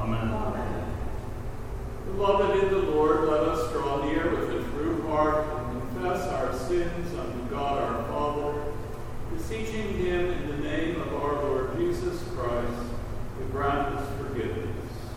Amen. Beloved in the Lord, let us draw near with a true heart and confess our sins unto God our Father, beseeching him in the name of our Lord Jesus Christ to grant us forgiveness.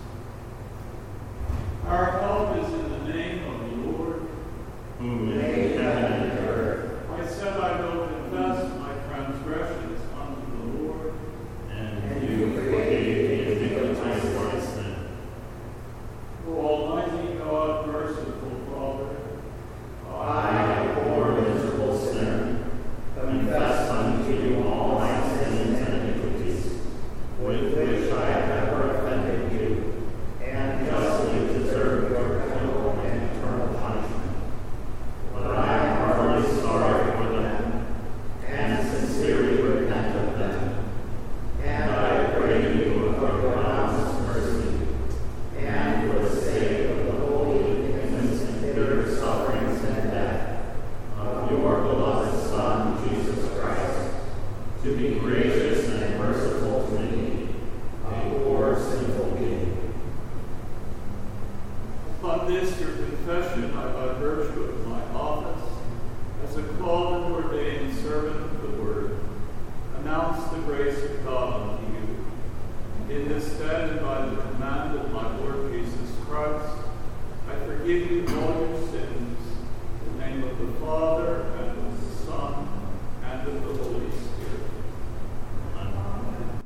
Our help is in the name of the Lord, who made heaven and earth. I said I will confess my transgressions unto the Lord, And you forgave the iniquity of my sin. O Almighty God, merciful Father, I, a poor miserable sinner, confess unto you all my sins and iniquities, with which I have ever offended you, and justly deserve your penal and eternal punishment. But I am heartily sorry for them, and sincerely repent of them. And I pray you of your boundless mercy, and for the sake of the holy and considered sufferings and death of your beloved Son, Jesus Christ, to be gracious and merciful to me, a poor sinful being. upon this your confession, I, by virtue of my office, as a called and ordained servant of the Word, announce the grace of God unto you. In this stead and by the command of my Lord Jesus Christ, I forgive you all your sins, in the name of the Father, and of the Son, and of the Holy Spirit. Amen.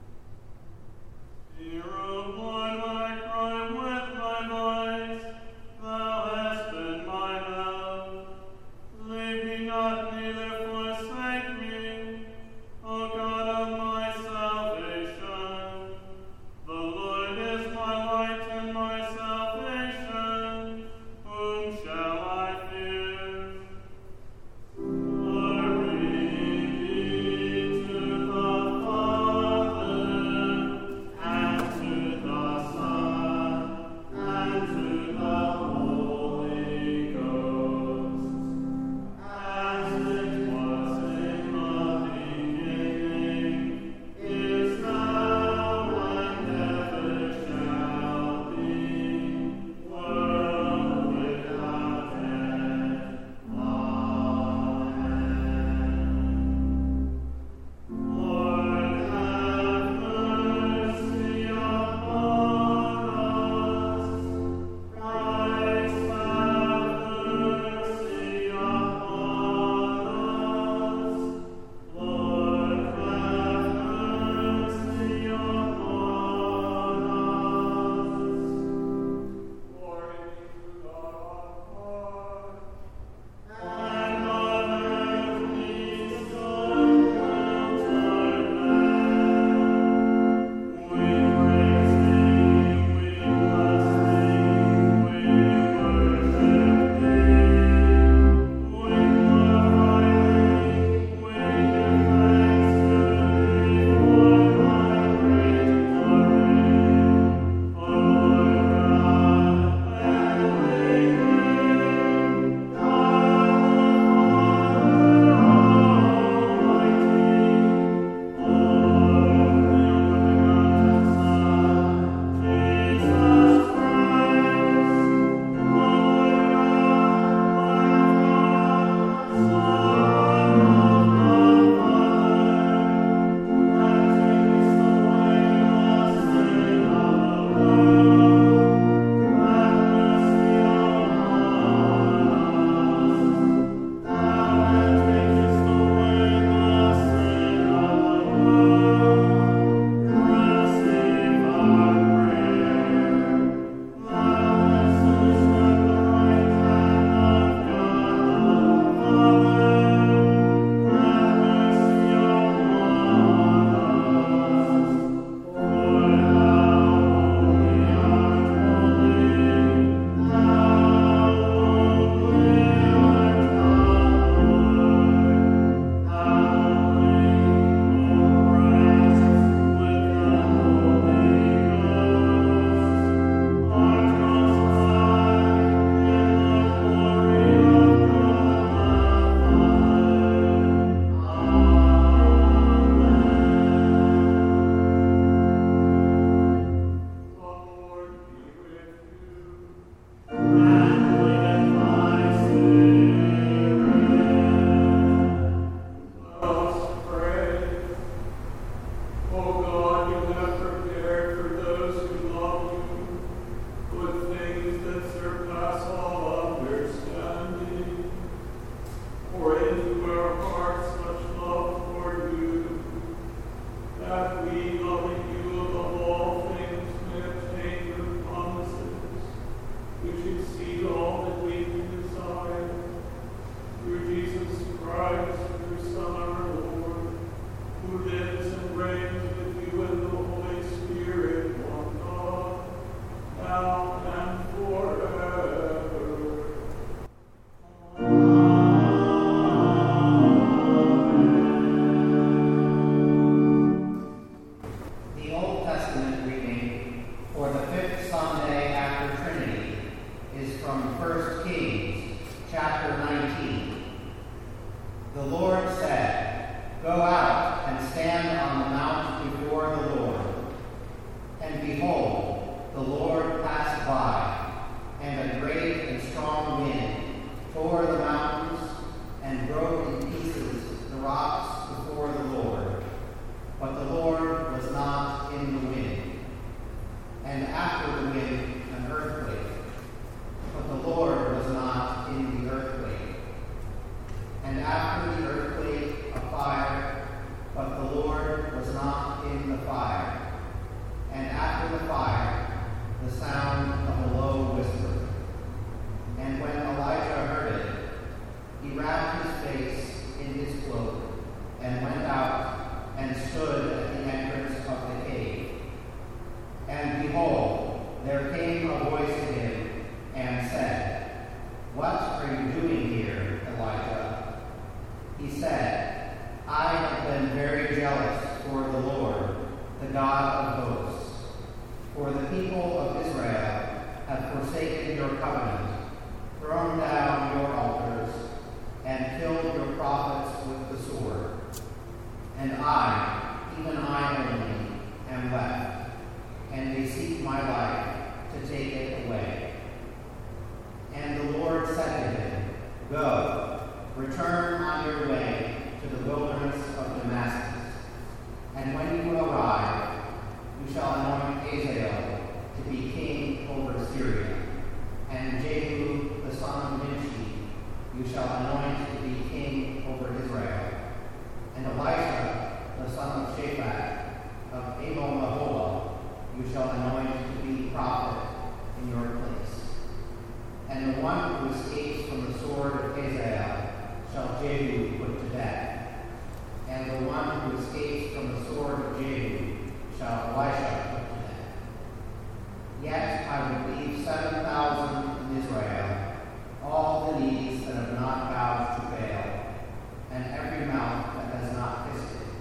Hero blood, I cry with my voice, thou hast been my help. Leave me not, neither forsake me, O God of my salvation. The Lord is my light and my salvation. Whom shall I fear? The Redeemer God of hosts. For the people of Israel have forsaken your covenant, thrown down your altars, and killed your prophets with the sword. And I, even I only, am left, and they seek my life to take it away. And the Lord said to him, Go, return on your way to the wilderness of Damascus. And when you arrive, you shall anoint Hazael to be king over Syria, and Jehu the son of Nimshi you shall anoint to be king over Israel, and Elisha the son of Shaphat of Abel-Meholah you shall anoint to be prophet in your place. And the one who escapes from the sword of Hazael shall Jehu put to death, and the one who escapes from the sword of Jehu shall Elisha put to death. Yet I will leave 7,000 in Israel, all the knees that have not bowed to Baal, and every mouth that has not kissed it.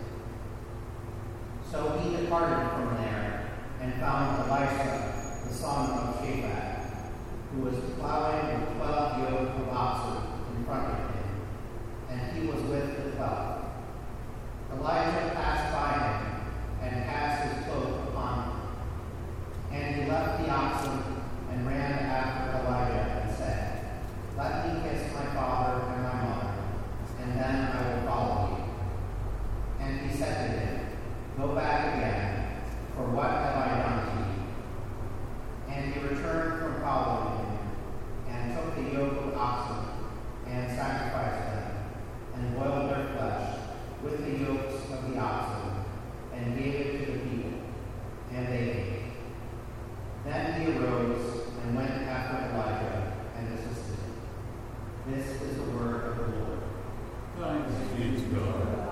So he departed from there and found Elisha, the son of Shaphat, who was plowing with 12 yoke of oxen in front of him, and he was with the 12. Elijah passed by him and cast his cloak upon him. And he left the oxen and ran after Elijah and said, Let me kiss my father and my mother, and then I will follow you. And he said to him, Go back again, for what have I done to you? And he returned from following him, and took the yoke of oxen, and sacrificed them, and boiled their flesh with the yokes of the oxen, and gave it to the people, and they ate. Then he arose and went after Elijah and assisted him. This is the word of the Lord. Thanks be to God.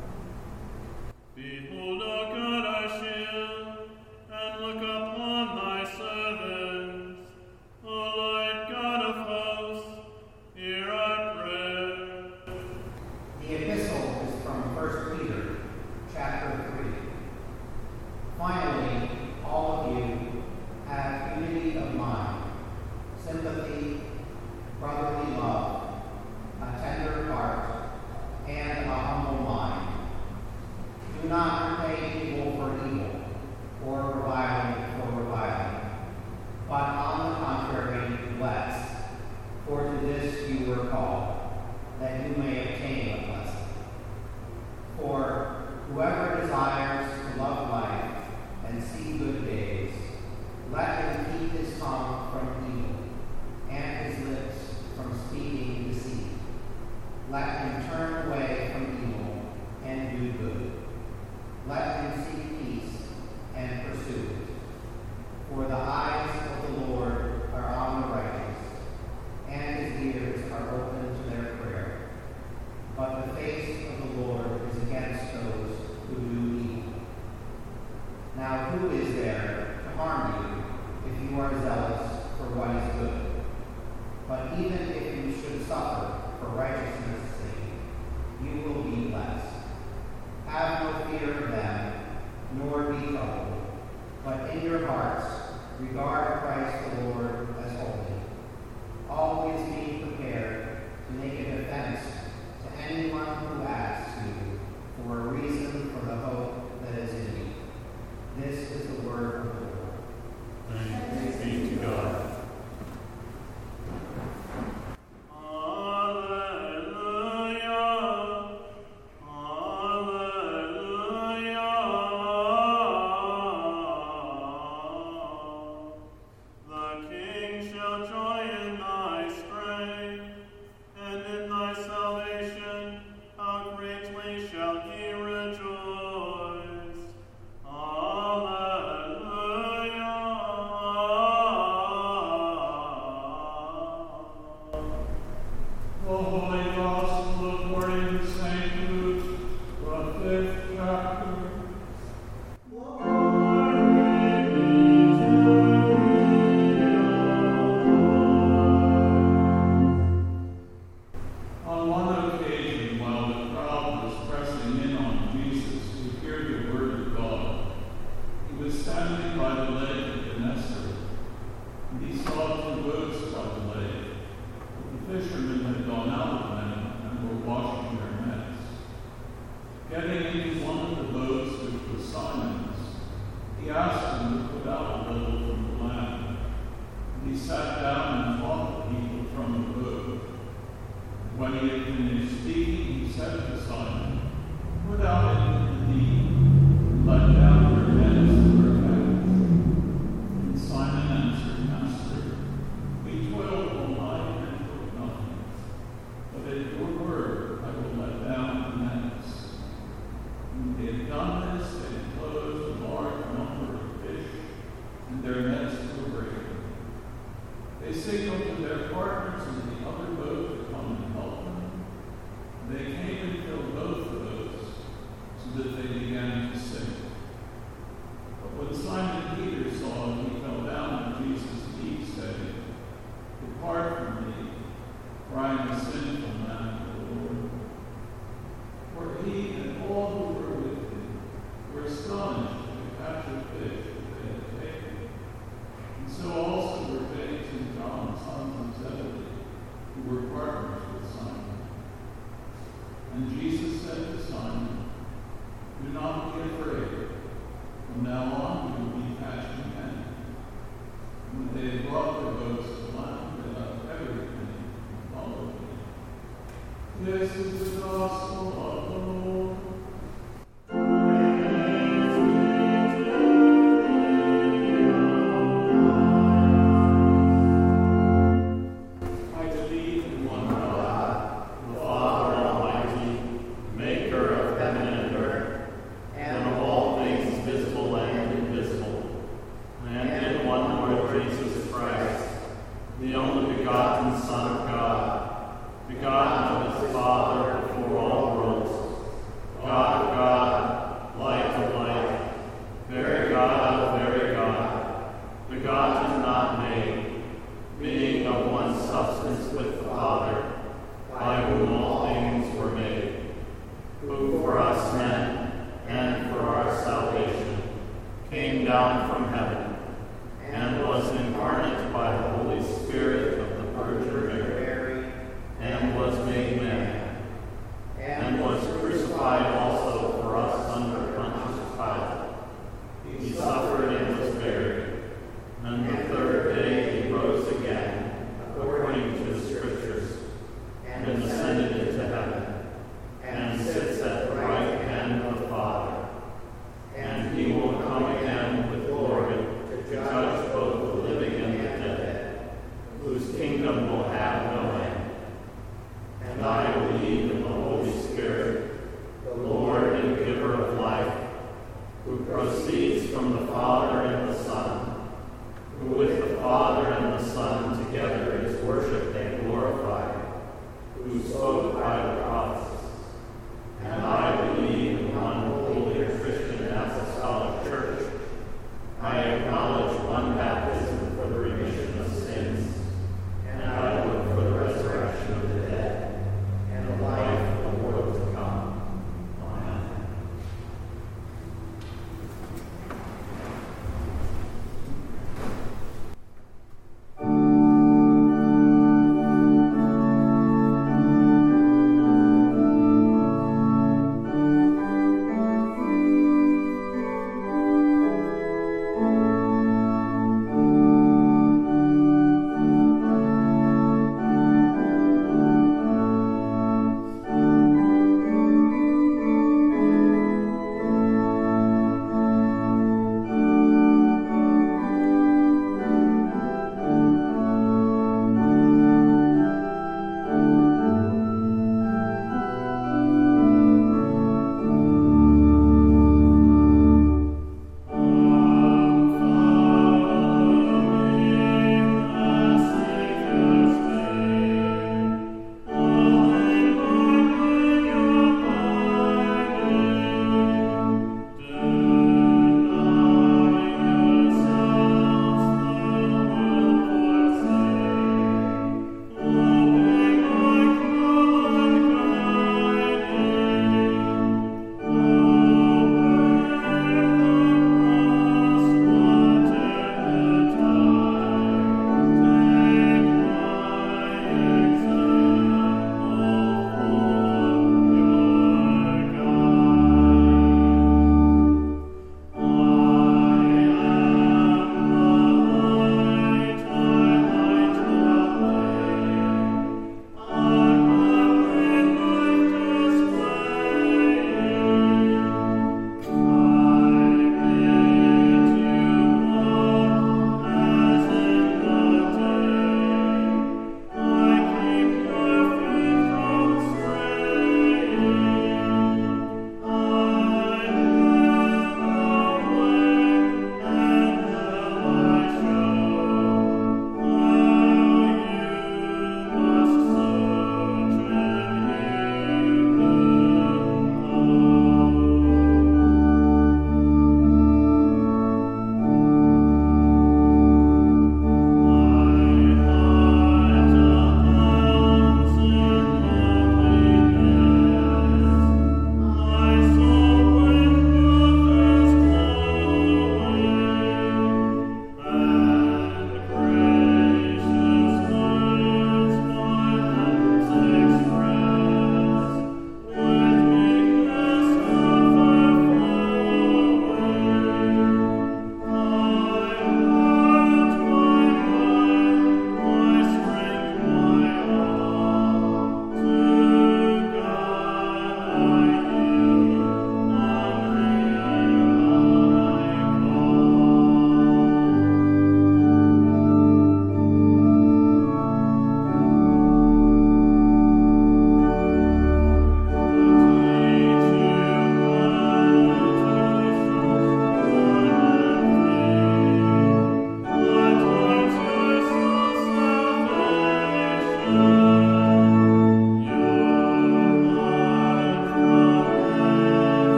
Behold, O God, our shield, and look upon thy servants. O Lord God of hosts, hear our prayer. The epistle is from 1 Peter, chapter 3. Finally, all of you have unity of mind, sympathy, brotherly love, a tender heart, and a humble mind. Do not repay evil for evil, or reviling for reviling, but on the contrary, bless, for to this you were called, that you may obtain a blessing. For whoever desires to love life and see good days, let him keep his tongue from evil, and his lips from speaking deceit. Let him turn away from evil and do good. Let him seek peace and pursue it. For the eyes of the Lord are on the righteous, and his ears are open to their prayer. But the face of the Lord is against those who do evil. Now who is there to harm you if you are zealous for what is good? But even if you should suffer for righteousness' sake, you will be blessed. Have no fear of them, nor be troubled, but in your hearts regard Christ the Lord as holy, always being prepared to make a defense to anyone who asks you for a reason for the hope that is in you. This is the word of the Lord. Thanks be to God. Alleluia. was standing by the lake of Gennesaret, and he saw two boats by the lake. The fishermen had gone out of them and were washing their nets. Getting into one of the boats, which was Simon's, he asked him to put out a little from the land. And he sat down and taught the people from the boat. When he had finished speaking, he said to Simon, "Put out into the deep, and let down your nets for a catch." And Simon answered, "Master, we toiled all night and took nothing, but at your word I will let down the nets." When they had done this, they enclosed a large number of fish, and their nets were breaking. They signaled to their partners in the other boat to come and help them. They came and filled both the boats, so that they began to sink. But when Simon Peter saw him, he fell down at Jesus' feet, saying, "Depart from me, for I am a sinful man, O Lord." For he and all who were with him were astonished at the catch of fish that they had taken. And so also were James and John, sons of Zebedee, who were partners with Simon. And Jesus said to Simon, "Do not be afraid. From now on you will be catching men." And when they had brought their boats to land, they left everything and followed him. This is the gospel of the Lord.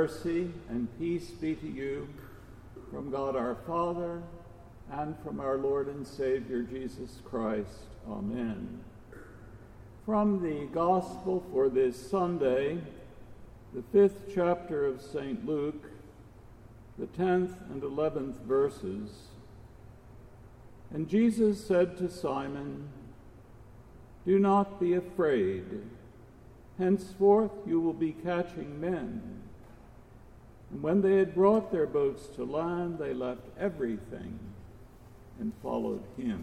mercy and peace be to you from God our Father and from our Lord and Savior Jesus Christ. Amen. From the Gospel for this Sunday, the 5th chapter of St. Luke, the 10th and 11th verses. And Jesus said to Simon, "Do not be afraid. Henceforth you will be catching men." And when they had brought their boats to land, they left everything and followed him.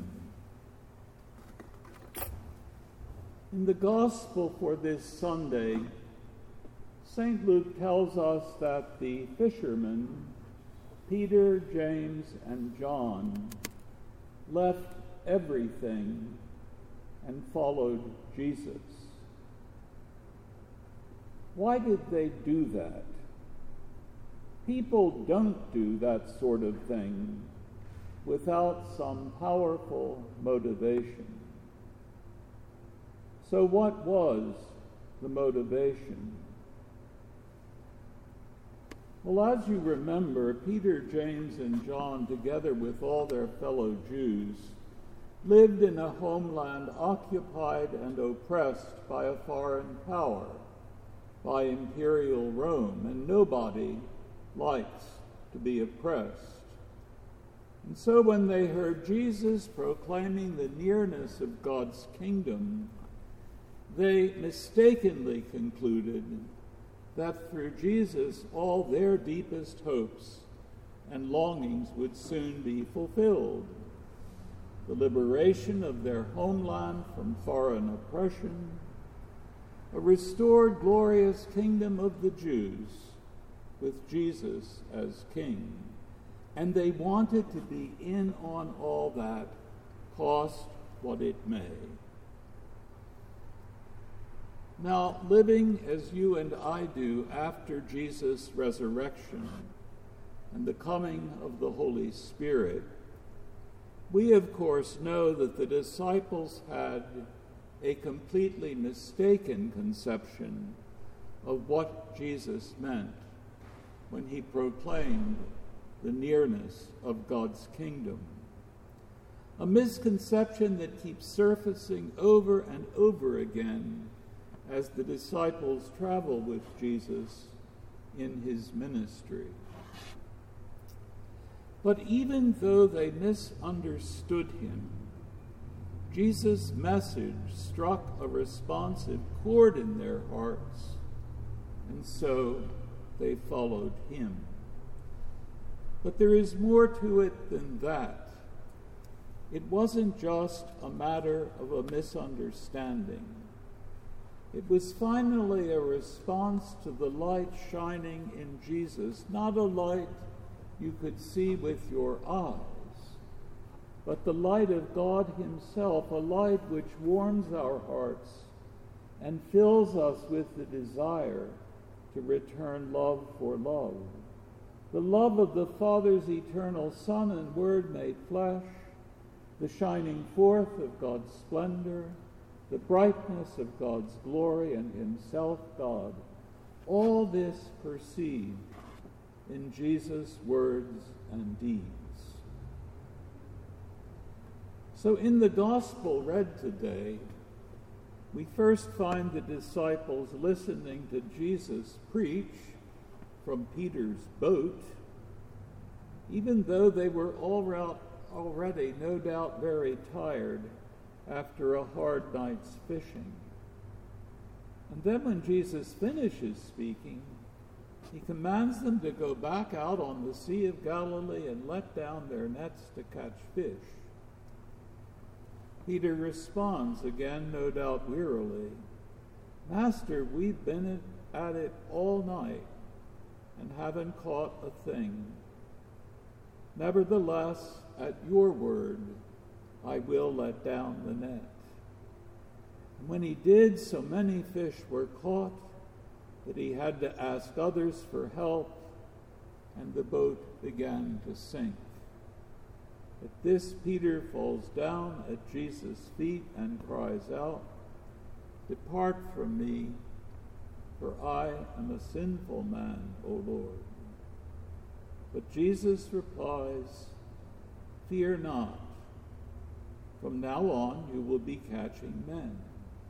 In the Gospel for this Sunday, St. Luke tells us that the fishermen, Peter, James, and John, left everything and followed Jesus. Why did they do that? People don't do that sort of thing without some powerful motivation. So what was the motivation? Well, as you remember, Peter, James, and John, together with all their fellow Jews, lived in a homeland occupied and oppressed by a foreign power, by imperial Rome, and nobody likes to be oppressed. And so when they heard Jesus proclaiming the nearness of God's kingdom, they mistakenly concluded that through Jesus all their deepest hopes and longings would soon be fulfilled. The liberation of their homeland from foreign oppression, a restored glorious kingdom of the Jews with Jesus as king. And they wanted to be in on all that, cost what it may. Now, living as you and I do after Jesus' resurrection and the coming of the Holy Spirit, we of course know that the disciples had a completely mistaken conception of what Jesus meant when he proclaimed the nearness of God's kingdom. A misconception that keeps surfacing over and over again as the disciples travel with Jesus in his ministry. But even though they misunderstood him, Jesus' message struck a responsive chord in their hearts, and so they followed him. But there is more to it than that. It wasn't just a matter of a misunderstanding. It was finally a response to the light shining in Jesus, not a light you could see with your eyes, but the light of God himself, a light which warms our hearts and fills us with the desire to return love for love. The love of the Father's eternal Son and Word made flesh, the shining forth of God's splendor, the brightness of God's glory and himself God, all this perceived in Jesus' words and deeds. So in the gospel read today, we first find the disciples listening to Jesus preach from Peter's boat, even though they were already no doubt very tired after a hard night's fishing. And then when Jesus finishes speaking, he commands them to go back out on the Sea of Galilee and let down their nets to catch fish. Peter responds, again no doubt wearily, "Master, we've been at it all night and haven't caught a thing. Nevertheless, at your word, I will let down the net." And when he did, so many fish were caught that he had to ask others for help, and the boat began to sink. At this, Peter falls down at Jesus' feet and cries out, "Depart from me, for I am a sinful man, O Lord. But Jesus replies, Fear not. From now on you will be catching men.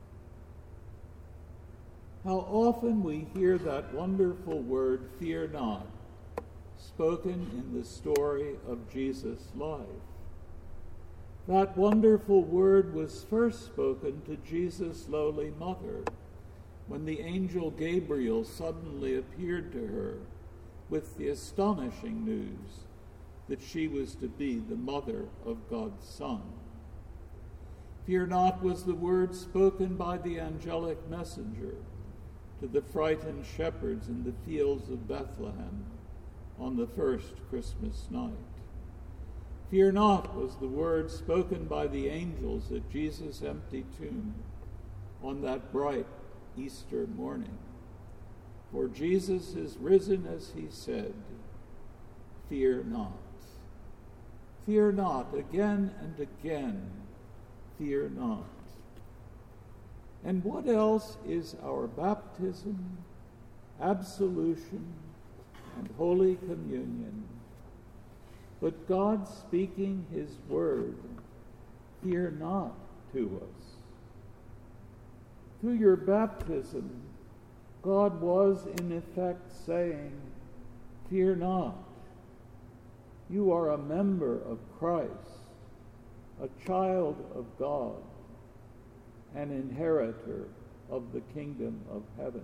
How often we hear that wonderful word, fear not, spoken in the story of Jesus' life. That wonderful word was first spoken to Jesus' lowly mother when the angel Gabriel suddenly appeared to her with the astonishing news that she was to be the mother of God's Son. Fear not was the word spoken by the angelic messenger to the frightened shepherds in the fields of Bethlehem on the first Christmas night. Fear not was the word spoken by the angels at Jesus' empty tomb on that bright Easter morning. For Jesus is risen as he said, fear not. Fear not, again and again, fear not. And what else is our baptism, absolution, and Holy Communion but God speaking his word, fear not, to us? Through your baptism, God was in effect saying, fear not. You are a member of Christ, a child of God, an inheritor of the kingdom of heaven.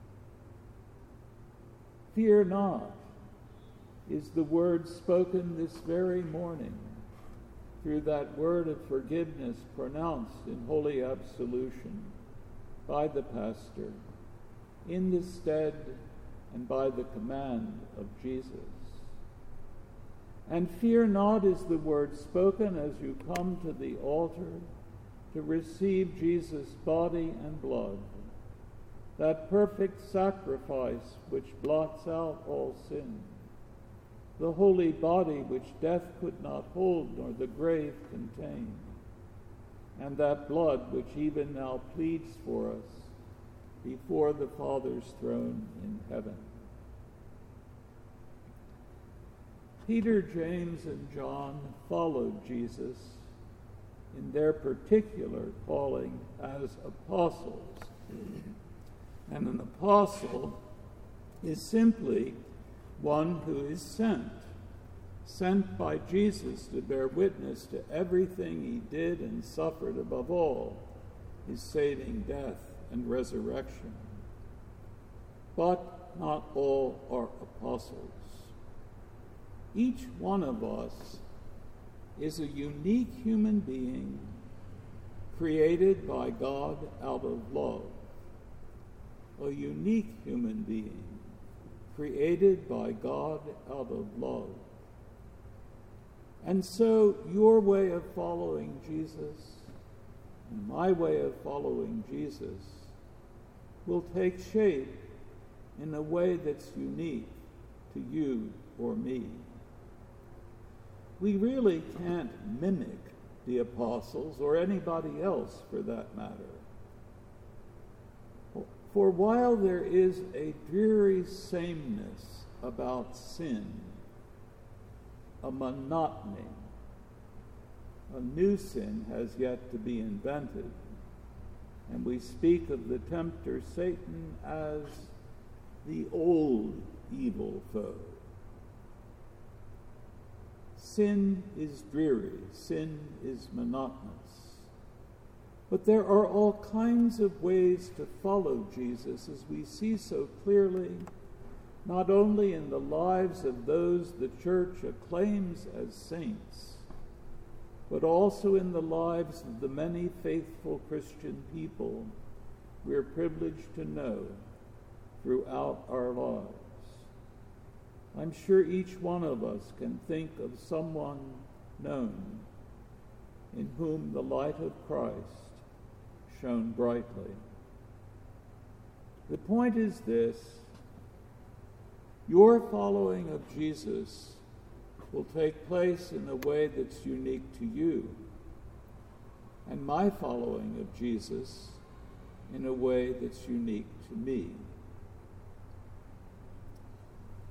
Fear not is the word spoken this very morning through that word of forgiveness pronounced in holy absolution by the pastor in the stead and by the command of Jesus. And fear not is the word spoken as you come to the altar to receive Jesus' body and blood, that perfect sacrifice which blots out all sin, the holy body which death could not hold nor the grave contain, and that blood which even now pleads for us before the Father's throne in heaven. Peter, James, and John followed Jesus in their particular calling as apostles. And an apostle is simply one who is sent by Jesus to bear witness to everything he did and suffered, above all, his saving death and resurrection. But not all are apostles. Each one of us is a unique human being created by God out of love. A unique human being created by God out of love. And so your way of following Jesus and my way of following Jesus will take shape in a way that's unique to you or me. We really can't mimic the apostles or anybody else for that matter. For while there is a dreary sameness about sin, a monotony, a new sin has yet to be invented, and we speak of the tempter Satan as the old evil foe. Sin is dreary, sin is monotonous. But there are all kinds of ways to follow Jesus, as we see so clearly, not only in the lives of those the church acclaims as saints, but also in the lives of the many faithful Christian people we're privileged to know throughout our lives. I'm sure each one of us can think of someone known in whom the light of Christ shone brightly. The point is this: your following of Jesus will take place in a way that's unique to you, and my following of Jesus in a way that's unique to me.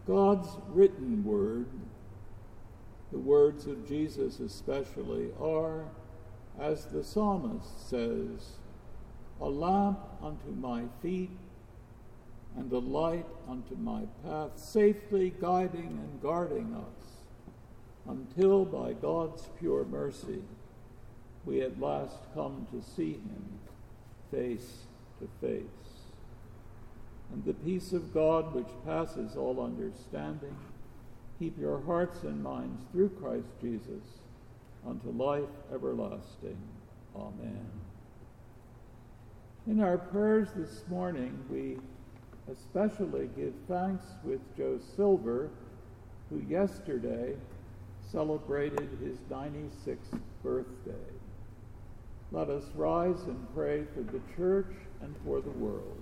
God's written word, the words of Jesus especially, are, as the psalmist says, a lamp unto my feet and a light unto my path, safely guiding and guarding us until by God's pure mercy we at last come to see him face to face. And the peace of God, which passes all understanding, keep your hearts and minds through Christ Jesus unto life everlasting. Amen. In our prayers this morning, we especially give thanks with Joe Silver, who yesterday celebrated his 96th birthday. Let us rise and pray for the church and for the world.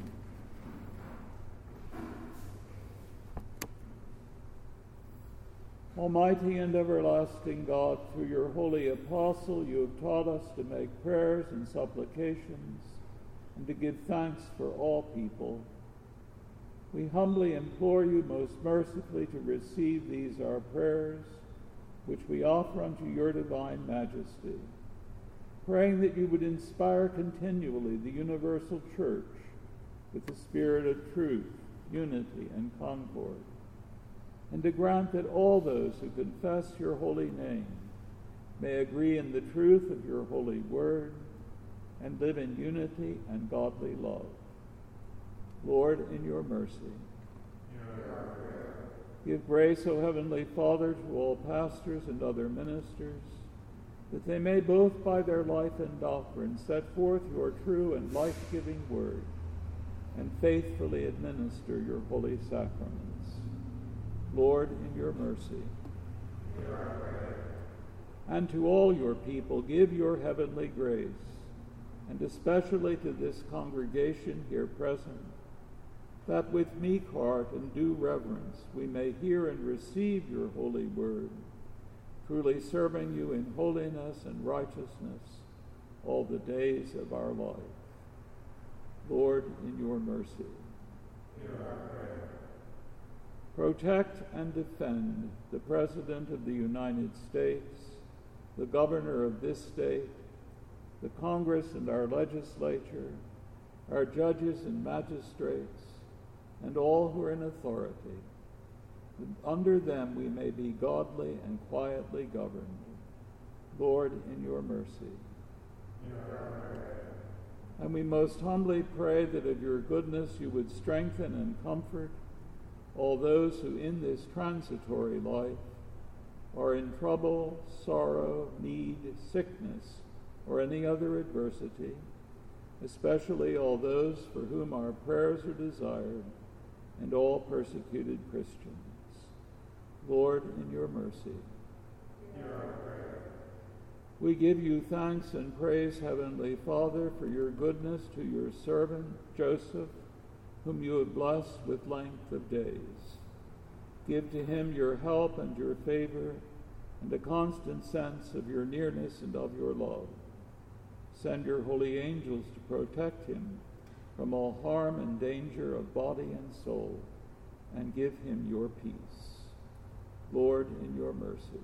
Almighty and everlasting God, through your holy apostle, you have taught us to make prayers and supplications and to give thanks for all people. We humbly implore you most mercifully to receive these our prayers, which we offer unto your divine majesty, praying that you would inspire continually the universal church with the spirit of truth, unity, and concord, and to grant that all those who confess your holy name may agree in the truth of your holy word and live in unity and godly love. Lord, in your mercy, give grace, O Heavenly Father, to all pastors and other ministers, that they may both by their life and doctrine set forth your true and life-giving word and faithfully administer your holy sacraments. Lord, in your mercy. And to all your people, give your heavenly grace, and especially to this congregation here present, that with meek heart and due reverence we may hear and receive your holy word, truly serving you in holiness and righteousness all the days of our life. Lord, in your mercy. Protect and defend the President of the United States, the Governor of this state, the Congress and our legislature, our judges and magistrates, and all who are in authority, that under them we may be godly and quietly governed. Lord, in your mercy. And we most humbly pray that of your goodness you would strengthen and comfort all those who in this transitory life are in trouble, sorrow, need, sickness, or any other adversity, especially all those for whom our prayers are desired, and all persecuted Christians. Lord, in your mercy. We give you thanks and praise, Heavenly Father, for your goodness to your servant Joseph, whom you have blessed with length of days. Give to him your help and your favor, and a constant sense of your nearness and of your love. Send your holy angels to protect him from all harm and danger of body and soul, and give him your peace. Lord, in your mercy.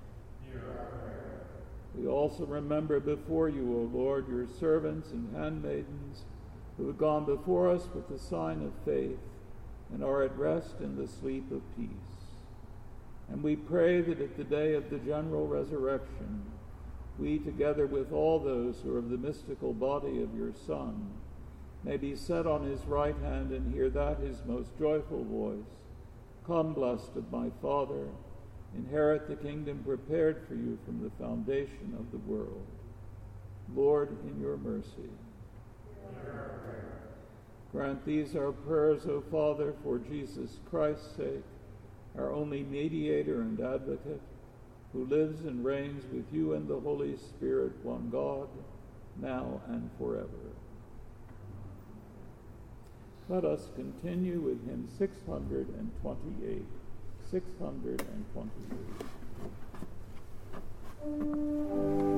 We also remember before you, O Lord, your servants and handmaidens who have gone before us with the sign of faith and are at rest in the sleep of peace. And we pray that at the day of the general resurrection, we, together with all those who are of the mystical body of your Son, may be set on his right hand and hear that his most joyful voice, "Come, blessed of my Father, inherit the kingdom prepared for you from the foundation of the world." Lord, in your mercy. Grant these our prayers, O Father, for Jesus Christ's sake, our only mediator and advocate, who lives and reigns with you and the Holy Spirit, one God, now and forever. Let us continue with hymn 628. 628.